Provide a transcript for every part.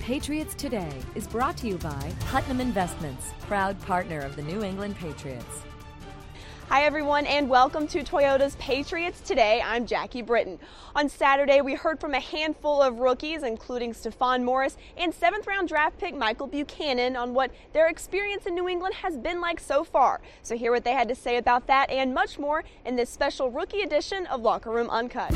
Patriots Today is brought to you by Putnam Investments, proud partner of the New England Patriots. Hi everyone, and welcome to Toyota's Patriots Today. I'm Jackie Britton. On Saturday, we heard from a handful of rookies, including Stephon Morris and 7th-round draft pick Michael Buchanan, on what their experience in New England has been like so far. So hear what they had to say about that and much more in this special rookie edition of Locker Room Uncut.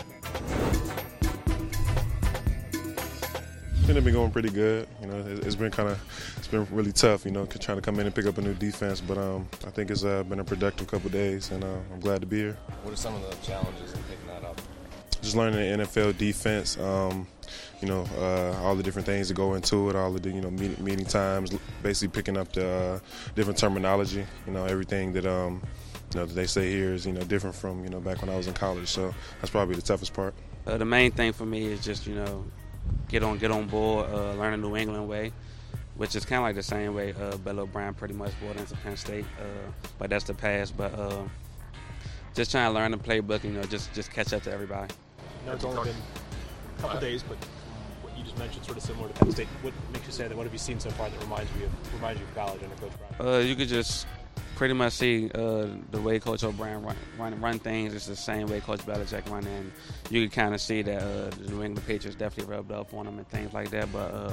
I think they've been going pretty good. You know, it's been really tough. You know, trying to come in and pick up a new defense. But I think it's been a productive couple of days, and I'm glad to be here. What are some of the challenges in picking that up? Just learning the NFL defense. You know, all the different things that go into it. All of the meeting times. Basically picking up the different terminology. You know, everything that that they say here is different from back when I was in college. So that's probably the toughest part. The main thing for me is just get on board, learn the New England way, which is kind of like the same way Bill O'Brien pretty much brought into Penn State, but that's the past. But just trying to learn the playbook, just catch up to everybody. It's only been a couple days, but what you just mentioned sort of similar to Penn State. What makes you say that? What have you seen so far that reminds you of college under Coach Brown? You could just pretty much see the way Coach O'Brien run things. It's the same way Coach Belichick run, and you can kind of see that the New England Patriots definitely rubbed off on them and things like that. But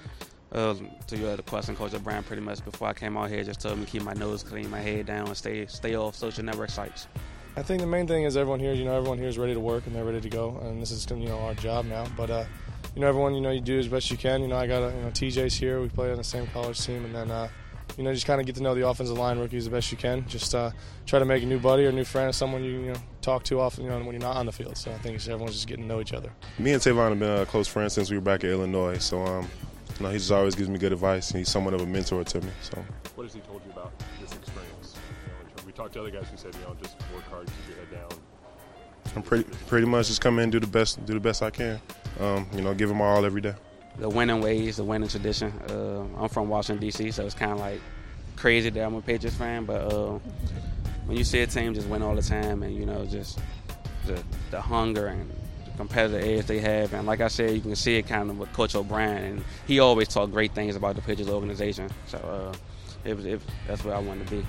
to your other question, Coach O'Brien pretty much before I came out here just told me to keep my nose clean, my head down, and stay off social network sites. I think the main thing is everyone here is ready to work and they're ready to go, and this is our job now. But everyone you do as best you can. I got TJ's here. We play on the same college team, and then. Just kind of get to know the offensive line rookies the best you can. Just try to make a new buddy or a new friend, someone you talk to often when you're not on the field. So I think everyone's just getting to know each other. Me and Tavon have been close friends since we were back at Illinois. So he just always gives me good advice, and he's somewhat of a mentor to me. So what has he told you about this experience? We talked to other guys who said just work hard, keep your head down. I'm pretty much just come in and do the best I can. Give them all every day. The winning ways, the winning tradition. I'm from Washington, D.C., so it's kind of like crazy that I'm a Patriots fan. But when you see a team just win all the time and, just the hunger and the competitive edge they have. And like I said, you can see it kind of with Coach O'Brien. And he always talked great things about the Patriots organization. So that's where I wanted to be.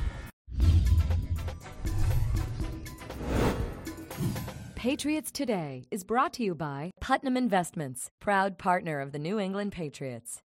Patriots Today is brought to you by Putnam Investments, proud partner of the New England Patriots.